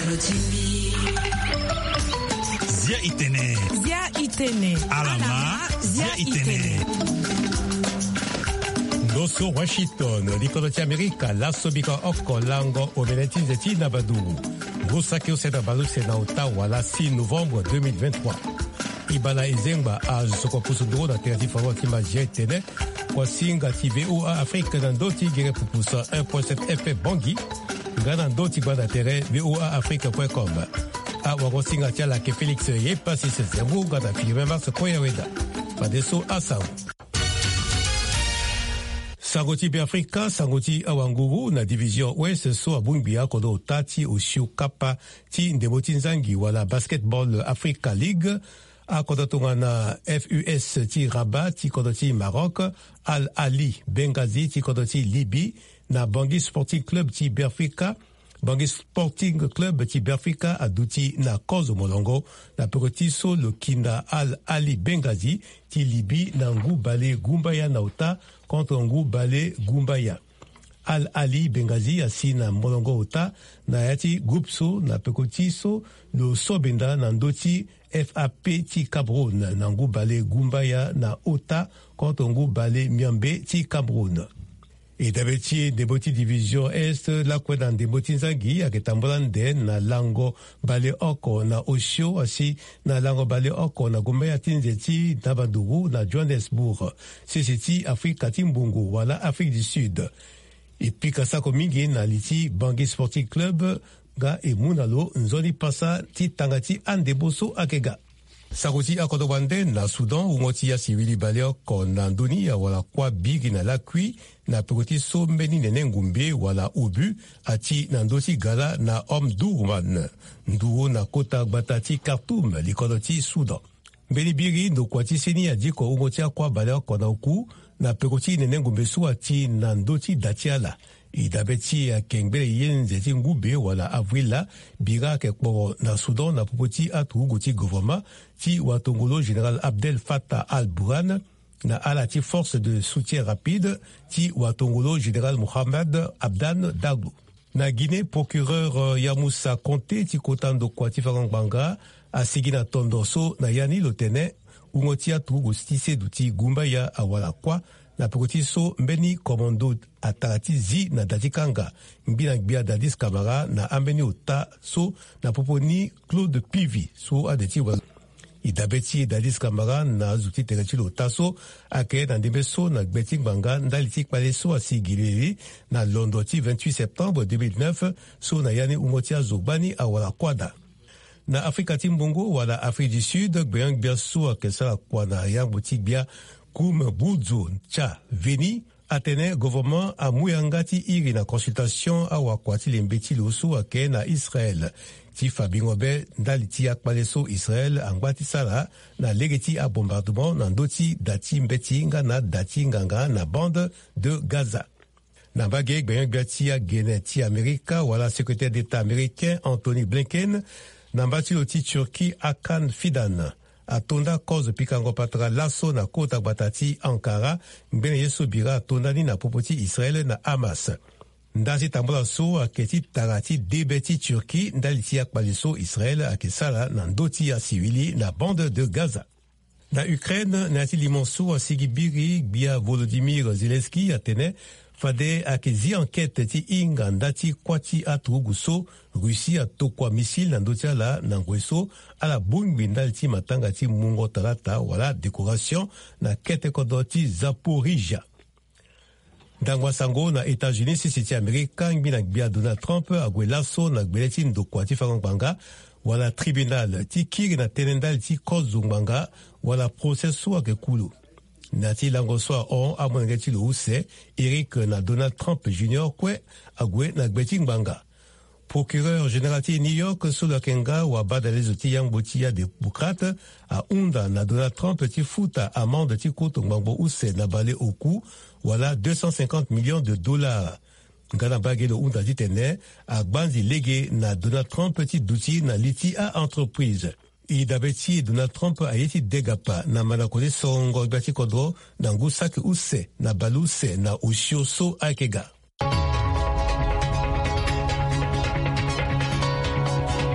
Zia itene. Alama zia itene. Doso Washington, likoloti Amerika, lasobika oko lango obeneti zeti na baduru. Gosaki oseda baluse na Ottawa la 6 novembre 2023. Ibala izengba a soko pusuduro na terati favoti mazia itene. Kwa singa ti VOA Afrique na ndoti gire pupusa 1.7 FM Bangi. Ngana ndoti bada tere voaafrique.com. A wakosinga tia la ke Félix Yepa si se zembu gada firme mars koya weda. Fadeso asau. Sangoti Biafrika, Sangoti Awanguru na division Ouest so abungbia kodo tati oshiu kapa ti ndemoti nzangi wala Basketball Africa League. A kodotonga na FUS ti Rabat ti kodoti Maroc, Al Ali Benghazi ti kodoti Libye, na Bangui Sporting Club ti Biafrika, Bangui Sporting Club ti Biafrika aduti na Kozo Molongo, na pekoti so lokina Al Ali Benghazi ti Libye na Ngu Bale Gumbaya na Ota contre Ngu Bale Gumbaya. Al Ali Benghazi asi na Molongo Ota na yati groupe so na pekoti so lo sobenda na ndoti FAP ti Cameroun na Ngu Bale Gumbaya na Ota contre Ngu Bale Miambe ti Cameroun. Et d'habitude, des boti division Est, la kwena des boti nzangi, aketambolande na lango bale oko na Oshio, asi na lango bale oko na Gumbaya tinzeti na Banduru na Johannesburg. C'est Afrique Timbungu, wala Afrique du Sud. Et puis kasako mingi na liti Bangui Sporting Club, ga e munalo nzoni pasa ti tangati andeboso akega. Sakoti akodobande na Soudan umoti ya sivili baleo na ndoni ya wala kwa bigi na lakwi na pekoti so mbeni nene ngumbe wala ubu ati na ndosi gala na Omdurman nduo na kota batati Khartoum likodoti Soudan. Mbeni bigi ndo kwa tiseni ya diko umoti ya kwa baleo na uku na pekoti nene ngumbe su ati na ndoti datiala. Idabeti ya kengbele yenze ti ngube wala avrila bira kekporo na Soudan na popoti atu ti gouvernement ti watongolo général Abdel Fattah al-Burhan na ala ti force de soutien rapide ti watongolo général Mohamed Abdan Daglo. Na Guinée, procureur Yamoussa Conté ti kotando kwa ti farangbanga asigi na tondoso na yani lotene ungoti atu gustise duti Gumbaya awala kwa na pekoti so mbeni komando atarati zi na datikanga mbina gbia dadis kamara na ambeni ota so na poponi Claude Pivi so adeti wa idabeti dadis kamara na zuti tereti ota so ake na ndembe so na gbeti banga ndaliti pale so asigileli na Londoti 28 septembre 2009 so na yani umoti azobani awala kwada. Na Afrika Timbungo wala Afrique du Sud gbeang bia so akesala kwa na yang boutique bia Koum Boudzo Tcha Veni atene gouvernement a muyangati iri na consultation awa kwati lembeti loso ake na Israël. Ti Fabingobe ndaliti akpaleso Israël angwati sala na legeti a bombardement na ndoti dati mbeti nga na dati nganga na bande de Gaza. Na bagé gbeyangbati a gene ti Amerika wala secrétaire d'État américain Anthony Blinken na mbati loti Turki Hakan Fidan. Atonda cause pikango patra laso na kota batati Ankara mbene yeso bira atondani na popoti Israel na Hamas. Ndazi tambola so aketi tarati debeti Turki ndaliti akpaliso Israel akesala na ndoti ya sivili na bande de Gaza. Na Ukraine nati limonso asigi biri bia Volodymyr Zelensky atene fade akezi enquête ti inga ndati kwati atuguso Russie atokwa missile na ndoti ala na ngweso ala bungbi ndaliti matanga ti mungo talata wala décoration na kete kodoti Zaporizhia. Ndangwa sango na États-Unis sisi Amerika ngbina gbia Donald Trump agwe laso na gbeleti ndokwa ti farangbanga wala tribunal ti kiri na tenendal ti kozungbanga wala proceso akekulu. Nati langoswa on amonengeti lo use Eric na Donald Trump Jr. kwe agwe na gbeti ngbanga. Procureur général ti New York solo kenga wa badalezo ti yang botia démocrate a unda na Donald Trump ti futa amende ti koto ngbango use na bale oku wala 250 millions de dollars. Ngana bagelo unda ti tene a gbanzi lege na Donald Trump ti duti na liti a entreprise. Idabeti Donald Trump ayeti degapa na manakole songo gbati kodro na ngusaki use na baluse na ushioso akega.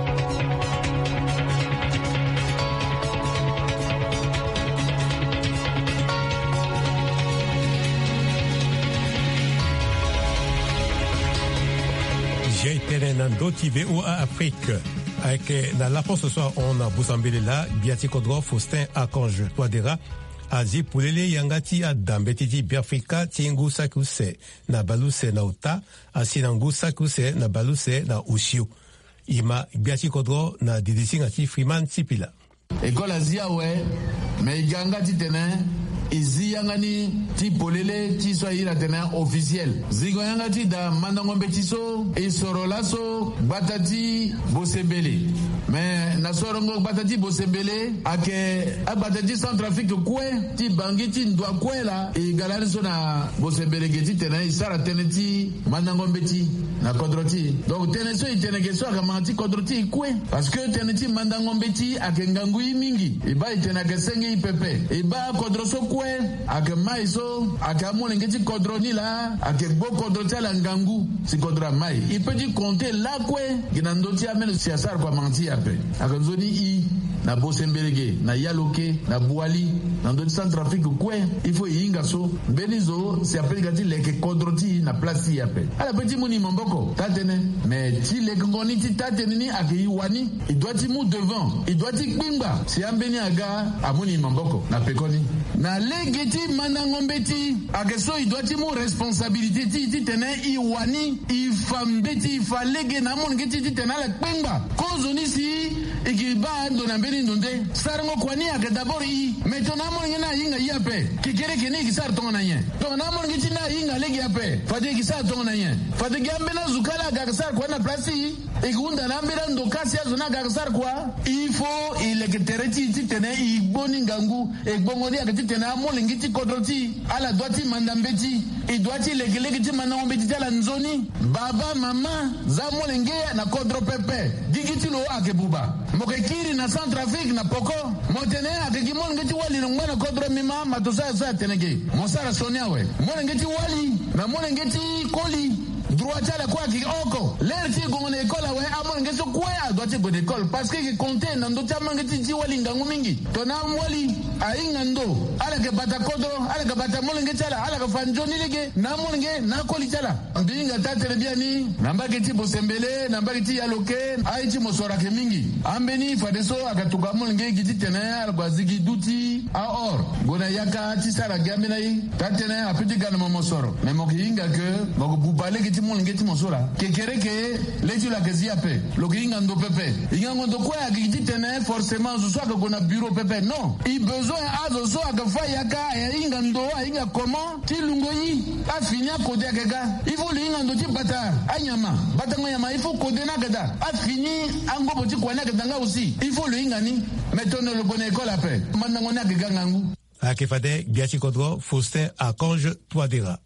J'ai été dans d'autres VOA Afrique. Avec la force ce soir, on a Boussambele là, Biati Kodro, Faustin Archange, Touadéra, Azi Poulele Yangati Adambetiti Biafrika, Tingu Sakuse, na Baluse na Uta, Asinangu Sakuse, na Baluse na Ushiu. Ima Biati Kodro na Didisi Ngati Freeman Sipila. École Azia, ouais, mais Yangati Tenen. Izi yangani ti polele ti so ira tena officiel zigo yangati da mandangombe tiso e sorolaso batati bosebele mais na sorongo batati bosebele ake abatati Centrafrique kwe ti bangi ti ndwa kwela e galani so na bosebele geti tena isara teneti mandangombe ti na kodroti donc teneso itenege so akamati kodroti kwe parce que teneti mandangombe ti ake ngangui mingi e ba itena kesengi ipepe e ba kodroso kwe ake maiso ake amone ngeti kodroni la ake bo kodroti la ngangu si kodra mai il peut dire compter la kwe ginandoti amene siasar kwa manti ape ake nzoni I na bosembelege na yaloke na buali na ndoti Centrafrique kwe il faut yinga so benizo si appelle gati leke kodroti na place yape ala petit moni momboko tatene mais ti leke ngoni ti tatene ni ake yiwani il doit ti mu devant il doit ti kpimba si ambeni aga amoni momboko na pekoni na lege ti mandangombe ti ake so il doit ti mu responsabilité ti tene iwani ifambe ti fa lege na mon geti ti tene la kpimba kozoni si ikiba ndo na mbeni ndonde sarango kwani ake d'abord I maintenant mon ngena yinga yape kikere kene kisar tona yen donc na mon ngiti na yinga lege yape fade kisar tona yen fade gambe na zukala ga kisar kwa na place igunda na mbera ndo kasi azo na ga kisar kwa il faut il que tereti ti tene igboni ngangu egbongoni ake ti tene amole ngiti kodroti ala doiti mandambeti i doiti lege ti mandambeti ala nzoni baba mama za molenge na kodro pepe digiti lo ake buba mokekiri na Centrafrique na poko motene ake gimon ngeti wali no ngana kodro mima matosa sa tenege mosara sonia we molengeti wali na molengeti koli droit à la quoi qui oko l'air ti go na école we amon ngeso kwa doit go d'école parce que compter na ndo ta mangeti ti wali ngangu mingi to na wali ainga ndo ala ke bata kodro ala ke bata molengeti ala ke fanjoni lege na molenge na koli tala mbinga tatere biani namba ke ti bosembele namba ke ti yaloke ai ti mosora ke mingi ambeni fadeso akatuka molenge giti tene ala bazigi duti a or gona yaka ti sara gamina yi tatene apiti gana momosoro mais mokinga ke moko bubale ti mon ngeti mosora kekere ke leju la kezia pe lokinga ndo pepe inga ndo kwa giti tene forcément zo soit que na bureau pepe non il besoin azo so akafa yaka ya inga ndo inga comment ti lungoyi a fini a kode akega il faut linga ndo ti bata anyama bata ngama il faut kode na keda a fini ango boti kwa na kedanga aussi il faut linga ni mettons le bon école après mandango na kega ngangu akifade Biachi Kodro Faustin Archange Touadéra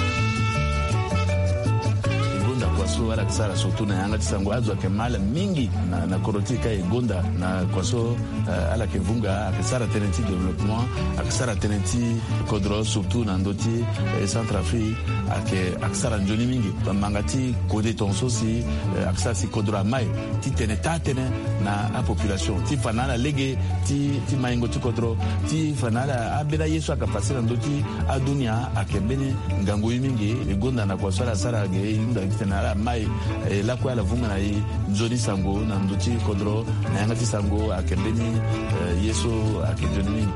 kwaso wala kisara surtout na yanga tisango azwa kemala mingi na korotika egonda na kwaso ala kevunga akisara tenenti développement akisara tenenti kodro surtout na ndoti Centrafrique akisara njoni mingi bamangati kode tonso si akisara si kodro mai ti teneta tene na a population ti fanala lege ti maingo ti kodro ti fanala abela yesu akapasira ndoti adunia akembeni ngango mingi egonda na kwaso ala sara ge yunda tena mai la kwa la vunga na yi nzoni sango na ndoti kodro na yanga ti sango akembeni yeso akejoni.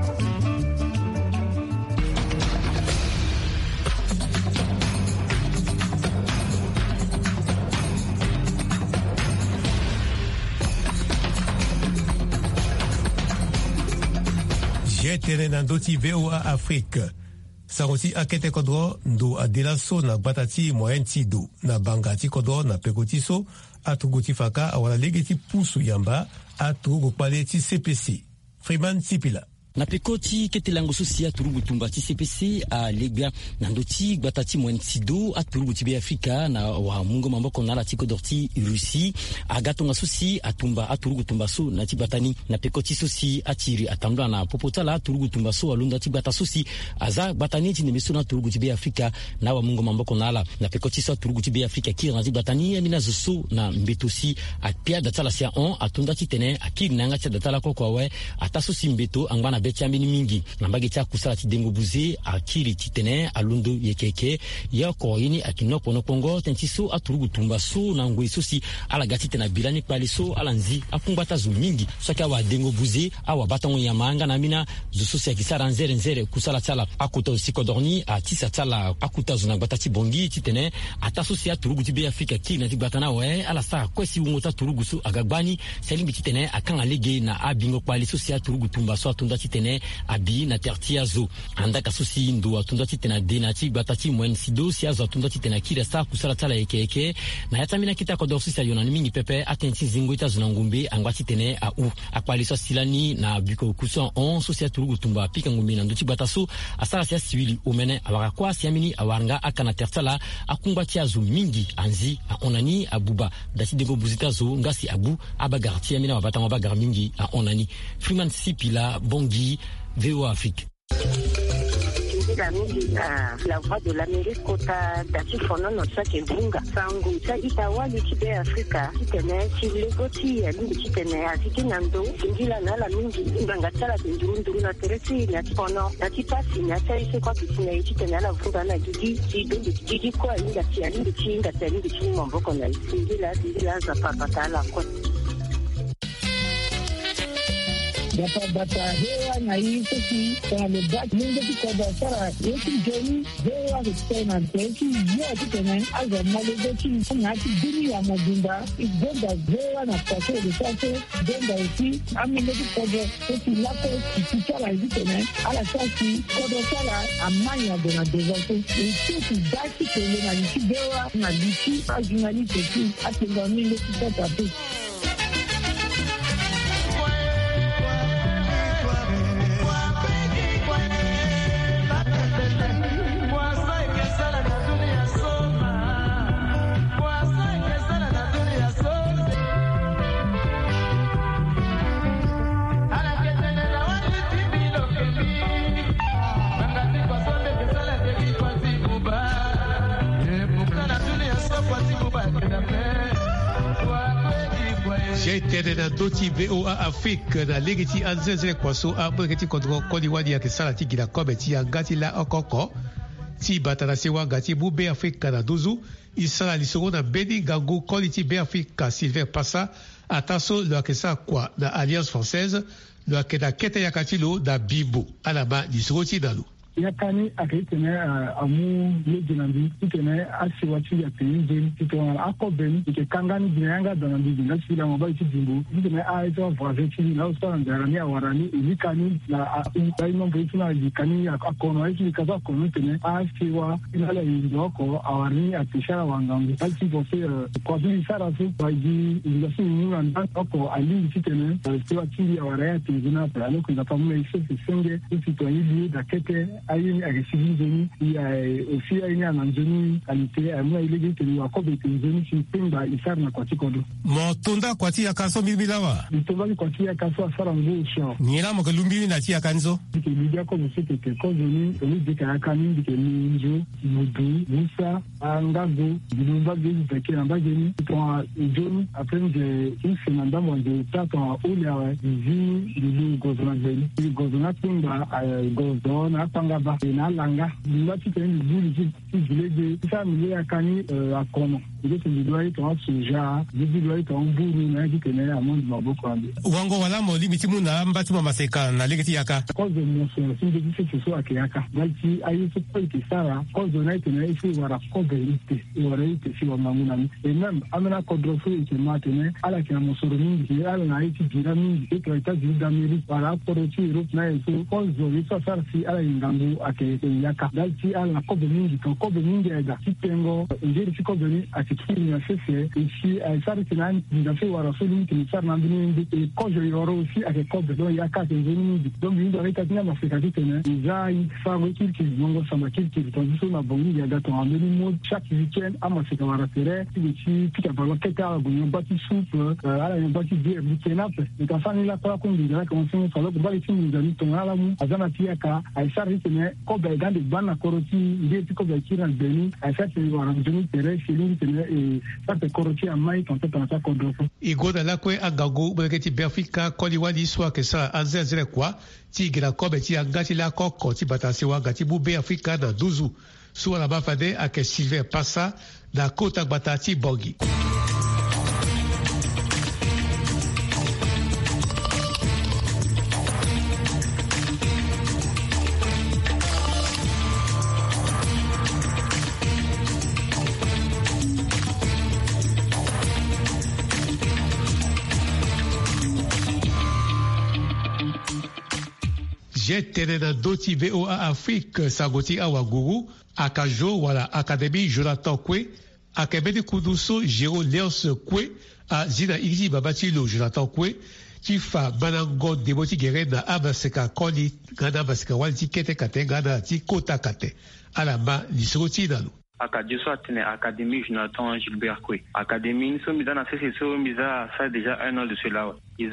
J'ai dans d'autres VOA Afrique. Saroti akete kodro ndo adela so na batati moyen tido na bangati kodro na pekoti so atuguti faka awala legeti pusu yamba atugu pale ti CPC. Freeman Sipila. Na pekoti ketelango sosia turugu tumbati CPC a legbia na ndoti batati mwantido a turugu tibe Afrika na wa mungo mamboko na la tiko dorti Russie agato nga sosi atumba a turugu tumbaso na tibatani na pekoti sosi atiri atambla na popotala turugu tumbaso alunda tibata sosi aza batani ti nemeso na turugu tibe Afrika na wa mungo mamboko na la na pekoti so turugu tibe Afrika ki na tibatani amina zoso na mbetosi a pia datala sia on atunda titene akiri nanga tia datala kokwa we ata sosi mbeto angwana na betiambi mingi na mbage cha kusala ti dengo buze akiri titene alundu yekeke yako yini akinoko no pongo tentiso aturugu tumba so na ngwe sosi ala gatite na bilani paliso ala nzi akumbata zu mingi soka wa dengo buze awa batango ya manga na mina zu sosi akisara nzere kusala tsala akuta usikodorni atisa tsala akuta zuna batati bongi titene atasosi aturugu ti be Afrika ki na ti batana we ala sa kwesi ngota turugu su agagbani selimbi titene akanga lege na abingo paliso si aturugu tumba so atunda titene abi na tertia zo anda kasusi ndo atunda titena denati batati mwen sido si azo atunda titena kira sa kusala tsala yeke na yatamina kita ko dorsi sa yona mingi pepe atenti zingo itazuna ngumbe angwati tene a u akwaliso silani na biko kuson on so si aturugu tumba pika ngumbe na nduti bataso asala si siwili omene awaka kwa si amini awaranga akana tertala akungwati azu mingi anzi a onani abuba dati dengo buzita zo ngasi abu abagarti amina wabata wabagar mingi a onani Freeman Sipila Bongi VOA Afrique. La voix de l'Amérique kota dati fono no sake bunga sangu sa itawali kibe Afrika kitene chilegoti ya lingi kitene asiki nando ngila na la mingi mbanga tsala nduru na teresi na fono dati pasi na tsaise kwa kitene kitene la vunga na gigi kwa inga tia lingi chinga tia lingi chinga mboko na ngila za papatala kwa Bata hewa na hii sisi kwa lebaki mungu kwa sara yeki jeni hewa kutena teki yote tena aza malebeki na kidini ya magunda igonda hewa na pasho de sase gonda usi amileki kwa sisi lako kichara hizi tena ala sasi kwa sara amanya dona dezoto isi daki tele na nchibewa na diki ajunali teki atenga mile kitata tu. J'étais dans Doti VOA Afrique, dans l'égiti Anzeze Kwaso, Abregeti Kodro, Kodiwadi Akisala Tigila Kobeti, Agati La Okoko, Ti Batanasewa Gati Boube Afrique na Dozu, Isala Lisoro na Beni Gango, Koliti Be Afrique, Sylvain Passa, Ataso, le Akesa Kwa, na Alliance Française, le Akeda Kete Yakatilo, na Bibo, Alaba, Lisroti Dalu. Yakani akitene amu legenandi kitene asiwati ya pinjin kitona akobeni kikangani binanga danandi binasila mobile tidimbu kitene aizo vazeti na usanga rani awarani ilikani na ino mbetuna ilikani akono eki kaza kono tene asiwa inala indoko awari atishara wangangu alti bose kwa vile sara su baji ilasi nyuranda oko ali kitene siwati ya waraya tinzina plano kuna pamoja isi senge kitoni da kete ayi agisigize ni ya ofia ina nanjeni alite amwa ilege teni wakobe tenzeni simpinga isarna kwa tikodo Motunda kwa tia kaso mibilawa Motunda kwa tia kaso asara ngusho Nila mokalumbi na tia kanzo Dike media ko musike ke kozoni Oni dika yakani dike ninjo Mudu, Musa, Angago Bilumba gezi peke nambageni Kwa ijoni aprende Isi nandamo nje Tato ulewa Izi Lili gozona zeni Gozona tunga Gozona Pangaba na langa lati teni zuli zilege sa mile akani akono ile tulidwai to soja zilidwai to mburu na kitene amondi maboko ambi wango wala mo limiti muna mbati mama seka na legeti yaka kozo moso singe kise so akiyaka galti ayiso poiti sara kozo na itene isi wara koberite warite si wamanguna même amena kodrofu ikimatene ala kina mosoro mingi ala na iti jira mingi to itaji damiri para porochi Europe na yeso kozo isa sarsi ala ingangu ake yaka dalti ala kobe mingi ega kitengo njeri kobe ni akikiri ya sese ishi sari kinani ndafe warasuli kinisar na ndini kojo yoro si ake kobe do yaka tenzeni do mindo reka tina mafika kitene izai fago kirki mongo sama kirki tondiso na bongi ya gato ameni mo chaque weekend ama sika waratere ichi pika baloketa agunyo bati soup ala yobati bière bikenape ikafani la kwa kundi la konsumo salo bali timu ndani tonala mu azana tiaka aisari tene ko be dans de bana koroti ndeti ko be kiran beni a ça c'est wara ndini tere chelin tene et ça c'est koroti a mai quand ça ta kodofo igoda lakwe agago breketi Afrika koli wali swa ke sa azezere kwa ti gira ko be ti angati la koko ti batasi wa gati bube Afrika na 12 soit la bafade à que Sylvain Passa da Kota Batati Bogi. J'étais dans d'autres VOA Afrique, Sagoti Awaguru, Akajo, voilà, Académie Jonathan Kwe, Akebedi Kuduso, Jero Leos Kwe, à Zina Igi Babatilo, Jonathan Kwe, Tifa Banango, Deboti Gere, na Abaseka Koli, Gana Baseka Walti Kete Kate, Gana Ti Kota Kate, Alama, Lisroti Nalo. Akadioso atene Académie Jonathan Gilbert Kwe. Académie nous sommes dans la CCC, ça déjà 1 an de cela.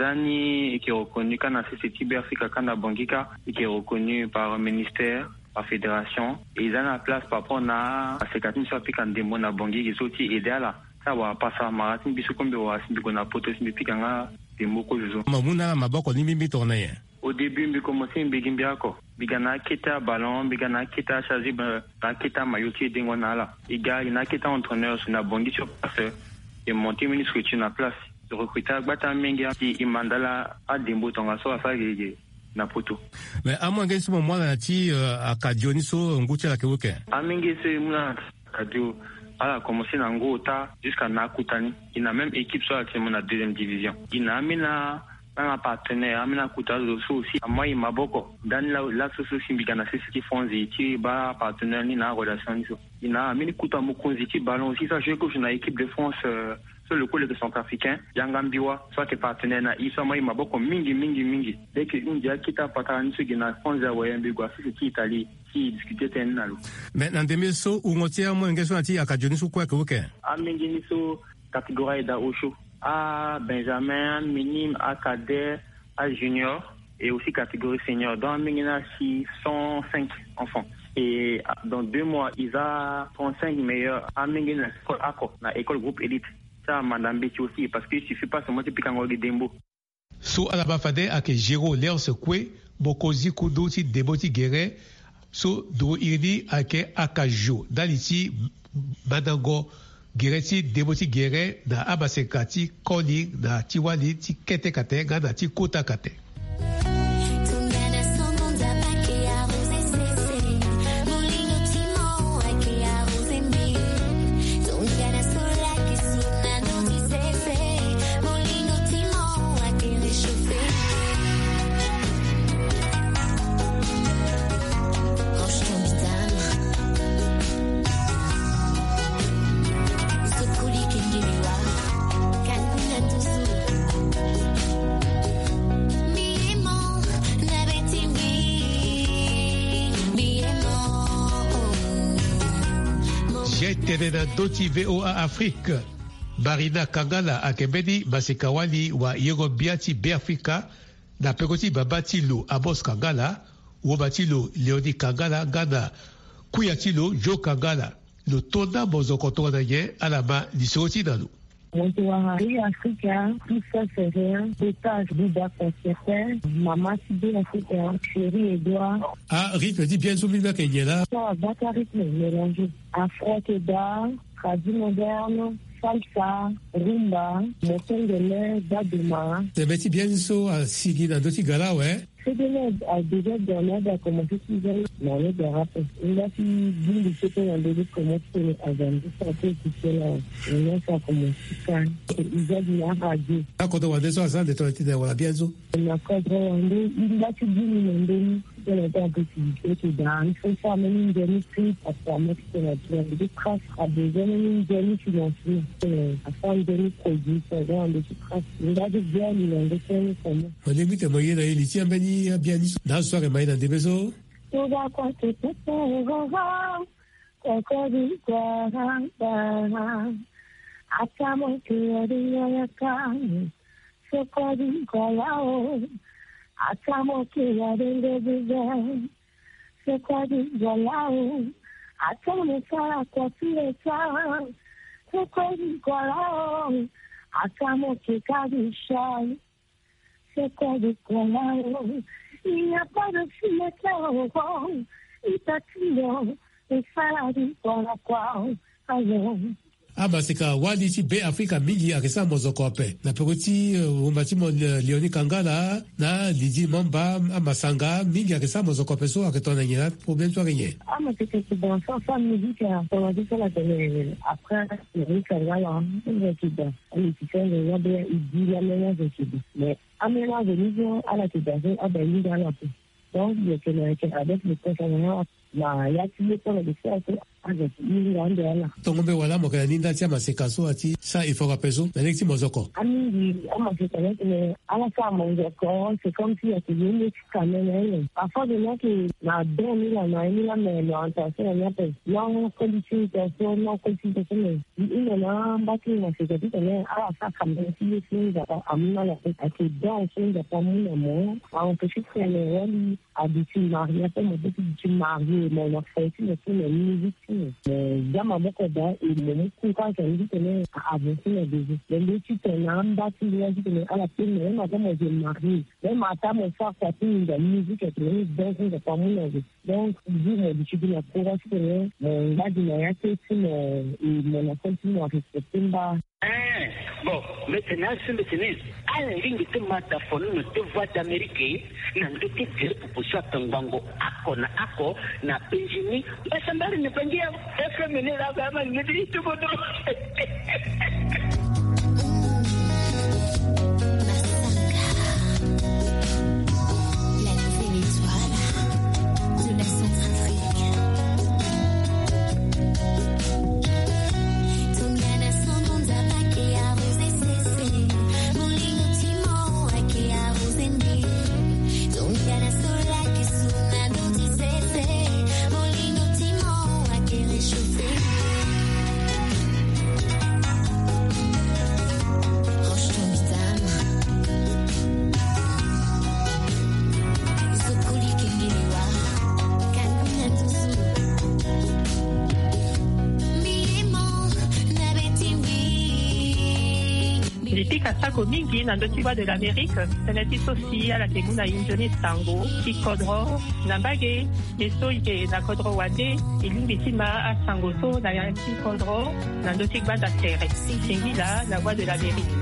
Izani qui est reconnu quand la CCC Africa quand la Bangika qui est reconnu par le ministère, par la fédération. Et ils ont la place par rapport à ces 4 000 piques en démon à Bangui qui sont idéal là. Ça va pas ça marathon biso comme be wa simbi kona poto simbi pikanga de moko jozo. Mamuna maboko ni mimi tourner. Au début, je commençais à me dire que bigana kita ballon, bigana kita chazi, bigana kita mayoki dengonala. Il y a kita entraîneur sur la bonne sur place. Et monter ministre sur la place. Je recrutais à Bata Menga qui mandala à Dembo tonga so à ça na poto. Mais à moins que ce moment là, tu à Kadioniso nguche la kewoke. À Menga c'est moi Kadio. Elle a commencé dans Ngota jusqu'à Nakutani. Il a même équipe sur la deuxième division. Il a amené un partenaire, amena kuta aussi. Moi, il m'a beaucoup. Dans la société, il y a des fonds qui ba partenaire ni na relation ni so. Il a amené kuta mukonzi qui ballon aussi. Ça, je coach une équipe de France sur le collègue centrafricain. Yangambiwa, soit tes partenaires na isa moi il m'a beaucoup mingi. Dès que India quitte patana ni so gina France ya wayembe gwa c'est qui Italie qui discutait tenalo. Mais dans des meso où on tient moi ngation ati akajoni so quoi que OK. Amengi ni so catégorie da Osho. À Benjamin, minime, à cadet, à junior et aussi catégorie senior. Dans Mingina, 105 enfants. Et dans 2 mois, ils ont 35 meilleurs à Mingina, école groupe élite. Ça, Madame Betty aussi, parce qu'il ne suffit pas seulement de piquer un dembo. So à la bafade à que Jero Léon Sekwe, Bokozi Kudoti Deboti Guerre, so do irdi à que Akajo, Daliti, Badango, Gereti Deboti Gere da Abasekati Koli da Tiwali ti Kete Kate gada ti Kota Kate. J'étais dans Doti VOA Afrique. Barina Kangala Akebedi Basekawali wa Yerobiati Beafrika na Pekoti Babatilo Abos Kangala Wobatilo Leoni Kangala Gana Kuyatilo Joe Kangala le tonda Bozokoto Naye Alaba Lisoti Nalu. Wahari Afrika, tout ça c'est rien. Étage Bouba Concertain, Maman Sibé Afrika, Chéri Edouard. Ah, rythme dit bien souligné qu'il y a là. Ça va pas rythme mélangé. Afro-Keda, Tradi moderne, Salsa, Rumba, Mokengele, Daduma. C'est petit bien ça à Sigi dans d'autres gala, ouais. C'est déjà dernière à commencer l'année de rap. Il a fait d'une discipline en début de commencer à vendre. Ça fait écouter là. Il a fait commencer. Il a dit à radio. Quand on va descendre ça, de ton été, on va bien ça. Il a fait il a fait d'une demi. Il a fait un petit peu dans. Il faut faire même une demi-prix parce qu'à mettre sur la toile. Il trace à besoin une demi-financier. À faire une demi-produit. Ça va en petit trace. Il a dit bien, il a fait comment. On limite à moyen d'aller ici, bien dit. Dans ce soir, il m'a dit dans des maisons. Tu vas compter tout ça, c'est quoi de voilà, attends le ça, quoi tu es ça, c'est quoi de voilà, attends mon kéka de chal, c'est quoi de voilà, il n'y a pas de fille claire, il t'a tué, et ça dit voilà quoi, alors. Amasika wali ti be Afrika mingi akisa mozoko ape na pekoti umbati mo Leoni Kangala na Lidi Mamba amasanga mingi akisa mozoko ape so aketona nyina problème to gagner amasika c'est bon ça musique on a dit ça la télé après Leoni Kangala on qui dans les systèmes de Robert il dit la même chose mais amena de niveau à la télé à ben dans la donc il y a que avec le conseil na ya tile pour le faire avec il tongombe wala mo kana ninda tia maseka so ati sa ifora peso na lekti mozoko ami amasika ne ala sa mozoko c'est comme si il y avait quand même parfois de là que na donné la mais l'orientation là peut non condition non condition il na baki na c'est que ne ala sa comme si c'est ça amina la fait que dans c'est de pas mon on peut juste le habitude mariée pour me petit marié mais la fête c'est la musique Jama Mokoda et le Mouka qui a dit que les avancées les deux titres n'ont pas pu à la peine, même à mon mari, même à ta mon frère qui a fait la musique et les danses de famille. Donc, vous me dites que la province de la Guinée, c'est mon continue à respecter. Bon, maintenant, à la ligne de mataphone, de voix d'Amérique, n'a de dire pour ça, Tangango, Ako, n'a Benjini, mais ça m'a ne pas dire, est-ce que mener la gamme, me dit tout le mingi na ndotiwa de l'Amérique, senati sosi ala teguna injoni tango, kikodro, nambage, meso ike na kodro wade, ilimbitima a sangoso na yanki kodro, na ndotikwa da tere. Singila, la voix de l'Amérique.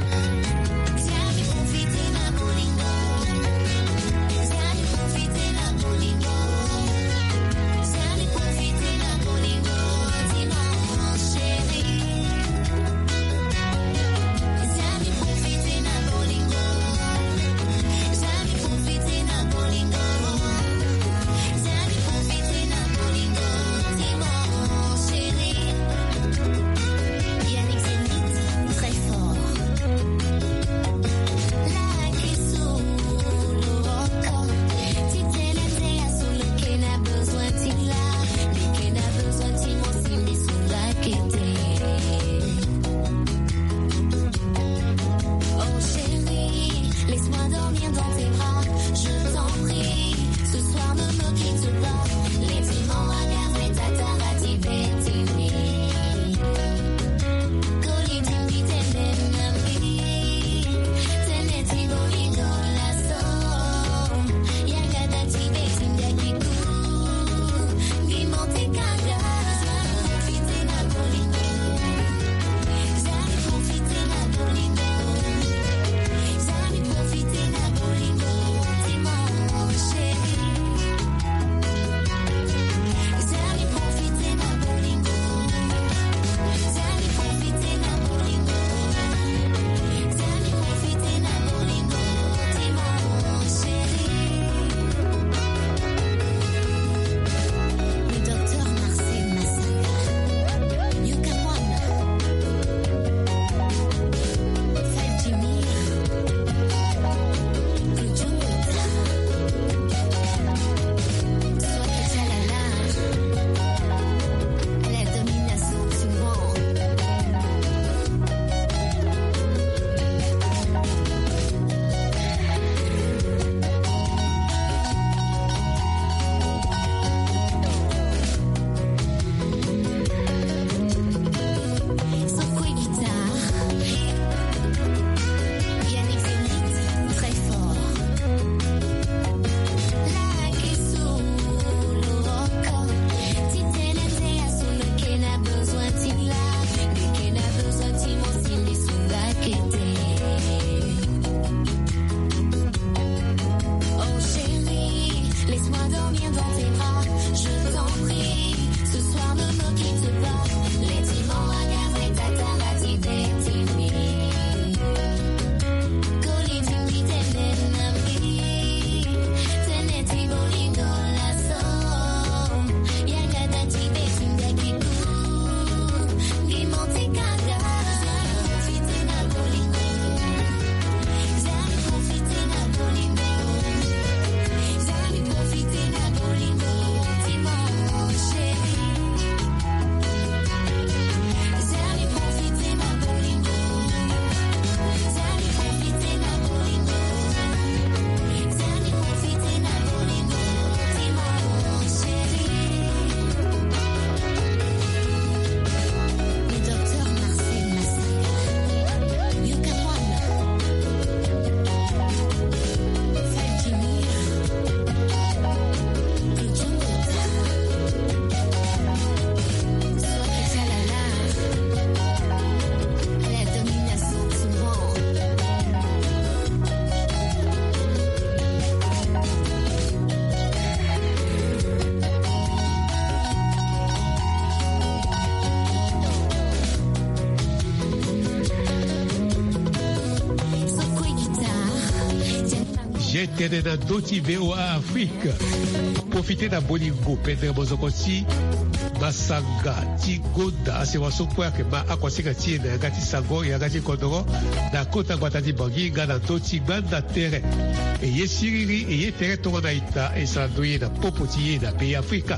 j'ai tenu dans d'autres VOA Afrique. Profitez d'un bolingo, Pedro Mozokoti, Masanga, Tigoda, c'est waso kwa que ma akwasika tie na gati sango ya gati kodoro, na kota guatadi bangi, gana doti banda terre. Et ye siriri, et ye terre tonaita, et sa doye na popotiye na pays Afrika.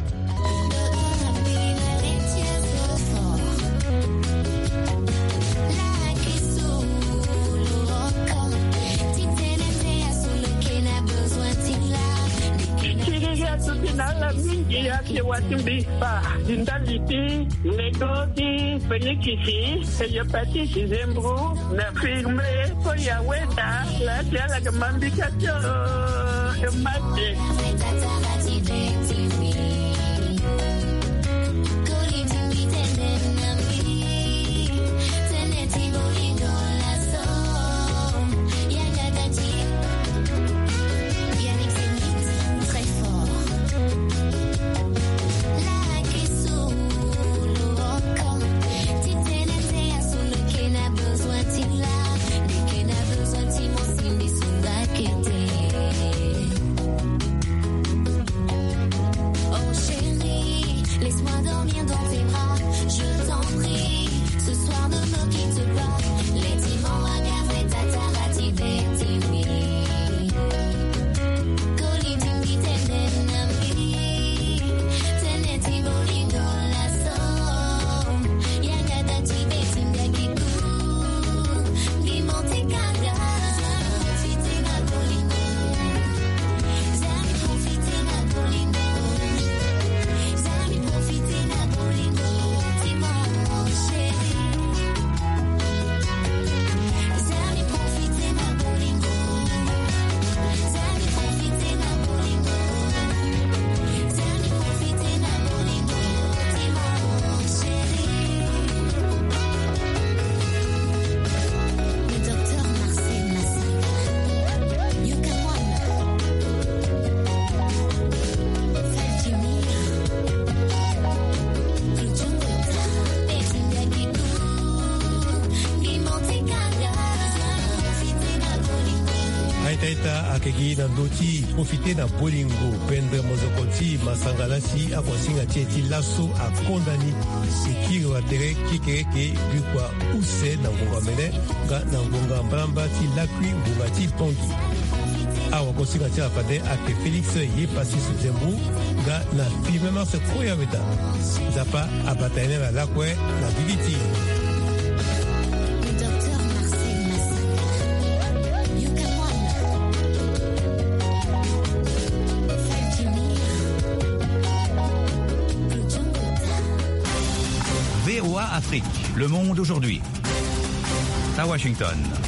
Watimbisa, Dindaliti, Negoti, Fenikisi, Eyapati, Zembro, na firme, Koyaweta, la Tiala Gamambikacho, Mate. Nandoti profiter na bolingo Pendre Mozokoti Masangalasi akwasinga tieti lasso a condamné sikiri wa tere kikereke bikwa use na ngonga mene ga na ngonga mbamba ti lakwi ngonga ti pongi awa kosinga ti apade ake Félix ye pasi Zembu ga na firme marse koya weta zapa abatane la lakwe na bibiti. Afrique, le monde aujourd'hui. À Washington.